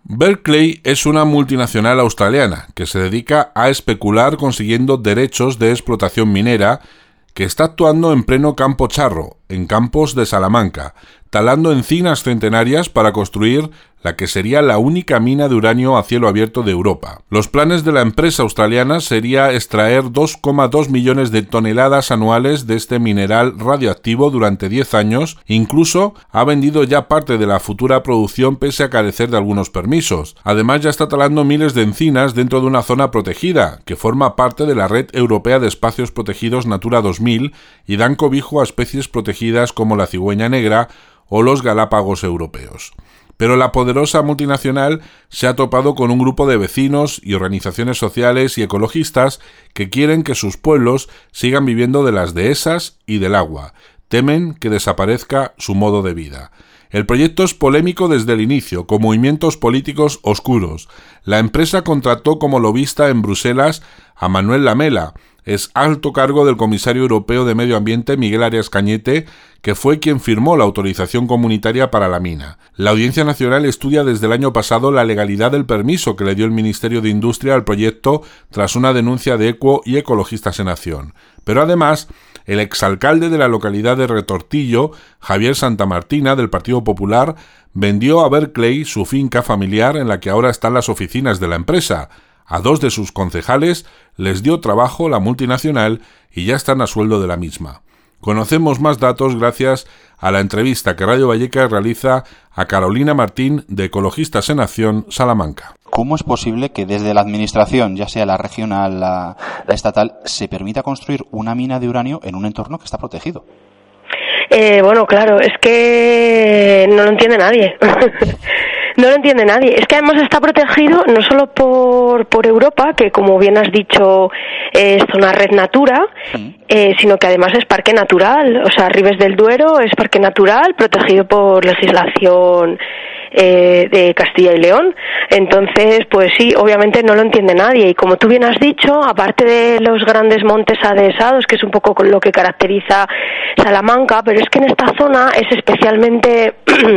Berkeley es una multinacional australiana que se dedica a especular consiguiendo derechos de explotación minera, que está actuando en pleno Campo Charro, en Campos de Salamanca, talando encinas centenarias para construir la que sería la única mina de uranio a cielo abierto de Europa. Los planes de la empresa australiana sería extraer 2,2 millones de toneladas anuales de este mineral radioactivo durante 10 años, incluso ha vendido ya parte de la futura producción pese a carecer de algunos permisos. Además ya está talando miles de encinas dentro de una zona protegida, que forma parte de la Red Europea de Espacios Protegidos Natura 2000 y dan cobijo a especies protegidas como la cigüeña negra o los galápagos europeos. Pero la poderosa multinacional se ha topado con un grupo de vecinos y organizaciones sociales y ecologistas que quieren que sus pueblos sigan viviendo de las dehesas y del agua. Temen que desaparezca su modo de vida. El proyecto es polémico desde el inicio, con movimientos políticos oscuros. La empresa contrató como lobista en Bruselas a Manuel Lamela, es alto cargo del comisario europeo de Medio Ambiente Miguel Arias Cañete, que fue quien firmó la autorización comunitaria para la mina. La Audiencia Nacional estudia desde el año pasado la legalidad del permiso que le dio el Ministerio de Industria al proyecto tras una denuncia de Equo y Ecologistas en Acción. Pero además, el exalcalde de la localidad de Retortillo, Javier Santamartina, del Partido Popular, vendió a Berkeley su finca familiar en la que ahora están las oficinas de la empresa. A 2 de sus concejales les dio trabajo la multinacional y ya están a sueldo de la misma. Conocemos más datos gracias a la entrevista que Radio Vallecas realiza a Carolina Martín de Ecologistas en Acción, Salamanca. ¿Cómo es posible que desde la administración, ya sea la regional, la estatal, se permita construir una mina de uranio en un entorno que está protegido? Bueno, claro, es que no lo entiende nadie. No lo entiende nadie. Es que además está protegido no solo por Europa, que como bien has dicho es zona red natura, sino que además es parque natural. O sea, Ribes del Duero es parque natural protegido por legislación de Castilla y León. Entonces, pues sí, obviamente no lo entiende nadie. Y como tú bien has dicho, aparte de los grandes montes adhesados, que es un poco lo que caracteriza Salamanca, pero es que en esta zona es especialmente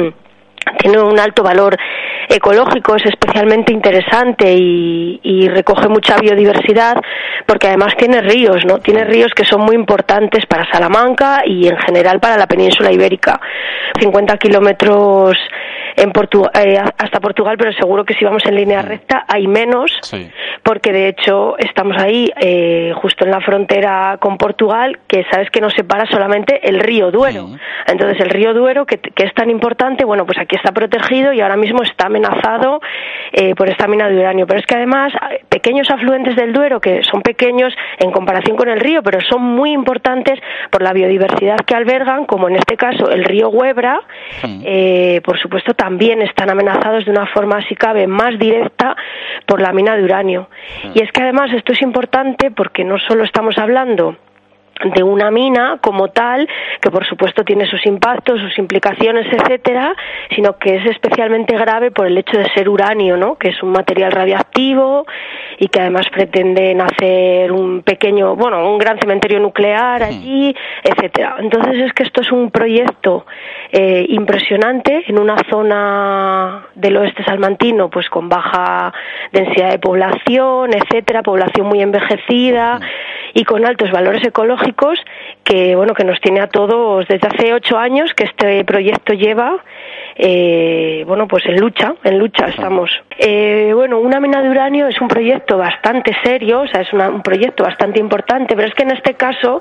tiene un alto valor ecológico, es especialmente interesante y recoge mucha biodiversidad porque además tiene ríos, ¿no? Tiene ríos que son muy importantes para Salamanca y en general para la península ibérica. 50 kilómetros hasta Portugal, pero seguro que si vamos en línea recta hay menos, sí, porque de hecho estamos ahí justo en la frontera con Portugal, que sabes que nos separa solamente el río Duero. Entonces el río Duero, que es tan importante, bueno, pues aquí está protegido y ahora mismo está amenazado por esta mina de uranio. Pero es que además pequeños afluentes del Duero, que son pequeños en comparación con el río, pero son muy importantes por la biodiversidad que albergan, como en este caso el río Huebra, por supuesto también están amenazados de una forma, si cabe, más directa por la mina de uranio. Y es que además esto es importante porque no solo estamos hablando de una mina como tal, que por supuesto tiene sus impactos, sus implicaciones, etcétera, sino que es especialmente grave por el hecho de ser uranio, ¿no? Que es un material radiactivo y que además pretenden hacer un gran cementerio nuclear allí, etcétera. Entonces es que esto es un proyecto impresionante en una zona del oeste salmantino, pues con baja densidad de población, etcétera, población muy envejecida y con altos valores ecológicos que nos tiene a todos desde hace 8 años que este proyecto lleva pues en lucha estamos. Una mina de uranio es un proyecto bastante serio, o sea, es un proyecto bastante importante, pero es que en este caso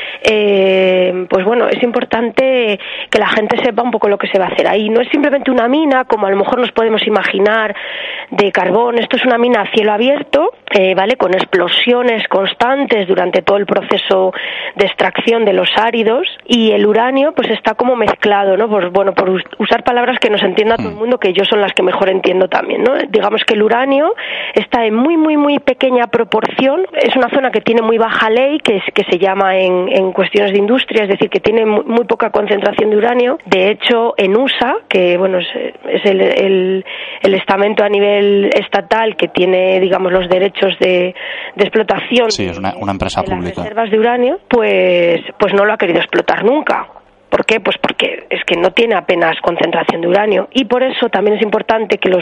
es importante que la gente sepa un poco lo que se va a hacer ahí. No es simplemente una mina como a lo mejor nos podemos imaginar de carbón. Esto es una mina a cielo abierto, con explosiones constantes durante todo el proceso de extracción de los áridos, y el uranio pues está como mezclado, ¿no? Por usar palabras que nos entienda todo el mundo, que yo son las que mejor entiendo también, ¿no? Digamos que el uranio está en muy muy muy pequeña proporción. Es una zona que tiene muy baja ley, que se llama en cuestiones de industria, es decir, que tiene muy poca concentración de uranio. De hecho, en USA, que es el estamento a nivel estatal que tiene, digamos, los derechos de explotación, sí, es una empresa de pública, las reservas de uranio, pues no lo ha querido explotar nunca. ¿Por qué? Pues porque es que no tiene apenas concentración de uranio, y por eso también es importante que los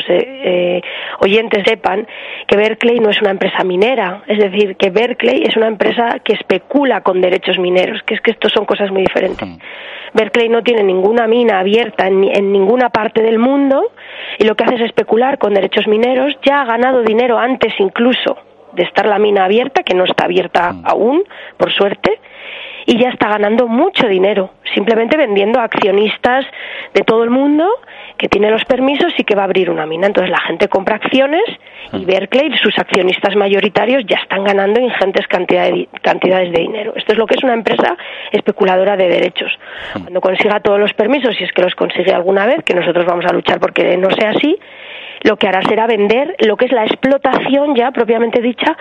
oyentes sepan que Berkeley no es una empresa minera, es decir, que Berkeley es una empresa que especula con derechos mineros, que es que estos son cosas muy diferentes. Berkeley no tiene ninguna mina abierta en ninguna parte del mundo, y lo que hace es especular con derechos mineros. Ya ha ganado dinero antes incluso de estar la mina abierta, que no está abierta aún, por suerte, y ya está ganando mucho dinero, simplemente vendiendo a accionistas de todo el mundo que tiene los permisos y que va a abrir una mina. Entonces la gente compra acciones y Berkeley, sus accionistas mayoritarios, ya están ganando ingentes cantidades de dinero. Esto es lo que es una empresa especuladora de derechos. Cuando consiga todos los permisos, si es que los consigue alguna vez, que nosotros vamos a luchar porque no sea así, lo que hará será vender lo que es la explotación ya propiamente dicha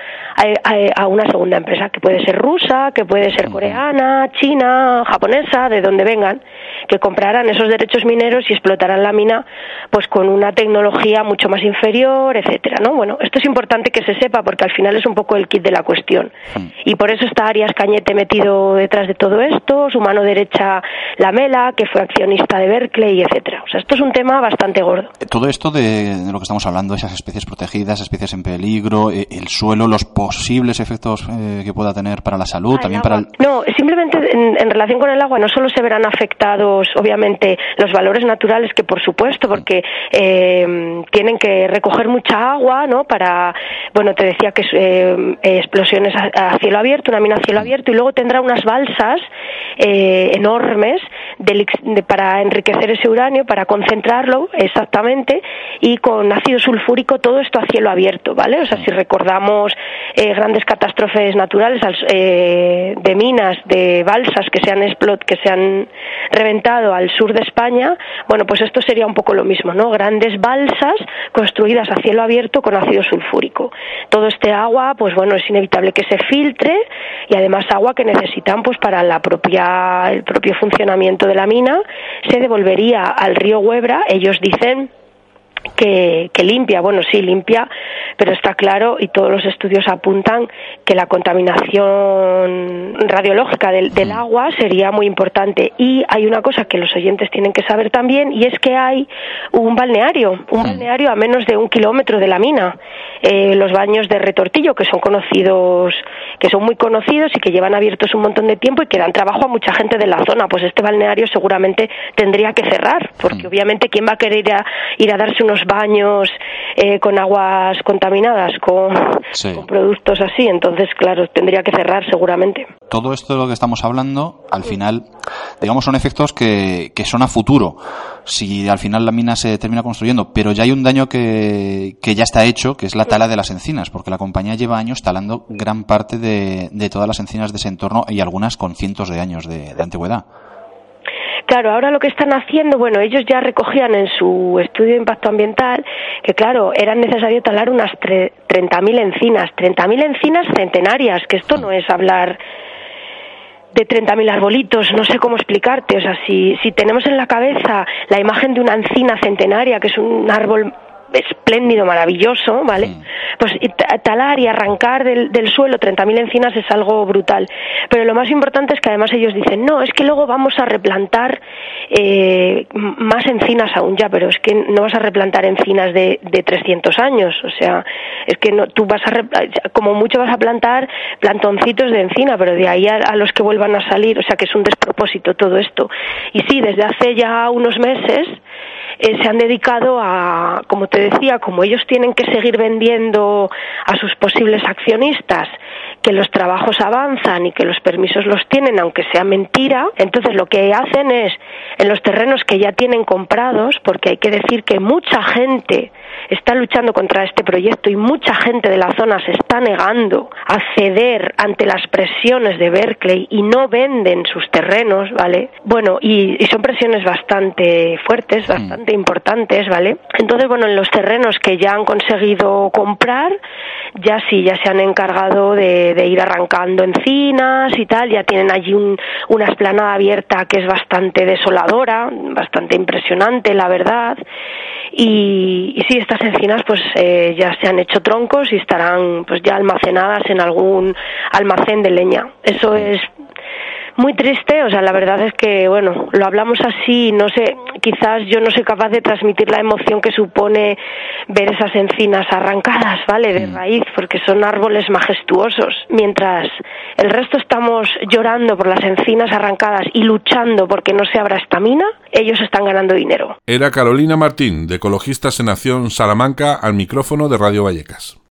a una segunda empresa, que puede ser rusa, que puede ser coreana, china, japonesa, de donde vengan, que comprarán esos derechos mineros y explotarán la mina pues con una tecnología mucho más inferior, etcétera, ¿no? Bueno, esto es importante que se sepa porque al final es un poco el kit de la cuestión. Y por eso está Arias Cañete metido detrás de todo esto, su mano derecha Lamela, que fue accionista de Berkeley, etcétera. O sea, esto es un tema bastante gordo. Todo esto de lo que estamos hablando, esas especies protegidas, especies en peligro, el suelo, los posibles efectos que pueda tener para la salud, también para el... No, simplemente en relación con el agua no solo se verán afectados, obviamente, los valores naturales, que por supuesto, porque tienen que recoger mucha agua, ¿no? Para, bueno, te decía que explosiones a cielo abierto, una mina a cielo abierto, y luego tendrá unas balsas enormes para enriquecer ese uranio, para concentrarlo exactamente, y con ácido sulfúrico, todo esto a cielo abierto, ¿vale? O sea, si recordamos grandes catástrofes naturales de minas, de balsas que se han reventado al sur de España, bueno, pues esto sería un poco lo mismo, ¿no? Grandes balsas construidas a cielo abierto con ácido sulfúrico. Todo este agua, pues bueno, es inevitable que se filtre, y además agua que necesitan pues para el propio funcionamiento de la mina, se devolvería al río Huebra. Ellos dicen que limpia, bueno, sí, limpia, pero está claro, y todos los estudios apuntan, que la contaminación radiológica del agua sería muy importante. Y hay una cosa que los oyentes tienen que saber también, y es que hay un balneario a menos de 1 kilómetro de la mina, los baños de Retortillo, que son muy conocidos y que llevan abiertos un montón de tiempo y que dan trabajo a mucha gente de la zona. Pues este balneario seguramente tendría que cerrar, porque obviamente ¿quién va a querer ir a darse unos baños con aguas contaminadas, con productos así? Entonces, claro, tendría que cerrar seguramente. Todo esto de lo que estamos hablando, al final, digamos, son efectos que son a futuro. Si al final la mina se termina construyendo, pero ya hay un daño que ya está hecho, que es la tala de las encinas, porque la compañía lleva años talando gran parte de todas las encinas de ese entorno, y algunas con cientos de años de antigüedad. Claro, ahora lo que están haciendo, bueno, ellos ya recogían en su estudio de impacto ambiental que, claro, era necesario talar unas 30.000 encinas, 30.000 encinas centenarias, que esto no es hablar de 30.000 arbolitos, no sé cómo explicarte. O sea, si tenemos en la cabeza la imagen de una encina centenaria, que es un árbol espléndido, maravilloso, ¿vale? Pues talar y arrancar del suelo 30.000 encinas es algo brutal. Pero lo más importante es que además ellos dicen, no, es que luego vamos a replantar más encinas aún. Ya, pero es que no vas a replantar encinas de 300 años, o sea, es que no, tú vas como mucho vas a plantar plantoncitos de encina, pero de ahí a los que vuelvan a salir, o sea, que es un despropósito todo esto. Y sí, desde hace ya unos meses se han dedicado a, como te decía, como ellos tienen que seguir vendiendo a sus posibles accionistas que los trabajos avanzan y que los permisos los tienen, aunque sea mentira, entonces lo que hacen es, en los terrenos que ya tienen comprados, porque hay que decir que mucha gente está luchando contra este proyecto y mucha gente de la zona se está negando a ceder ante las presiones de Berkeley y no venden sus terrenos, ¿vale? Bueno, y son presiones bastante fuertes, bastante importantes, ¿vale? Entonces, bueno, en los terrenos que ya han conseguido comprar, ya se han encargado de ir arrancando encinas y tal, ya tienen allí una explanada abierta que es bastante desoladora, bastante impresionante, la verdad. Y sí, estas encinas pues ya se han hecho troncos y estarán pues ya almacenadas en algún almacén de leña. Eso es muy triste, o sea, la verdad es que, bueno, lo hablamos así, no sé, quizás yo no soy capaz de transmitir la emoción que supone ver esas encinas arrancadas, ¿vale?, de raíz, porque son árboles majestuosos. Mientras el resto estamos llorando por las encinas arrancadas y luchando porque no se abra esta mina, ellos están ganando dinero. Era Carolina Martín, de Ecologistas en Acción Salamanca, al micrófono de Radio Vallecas.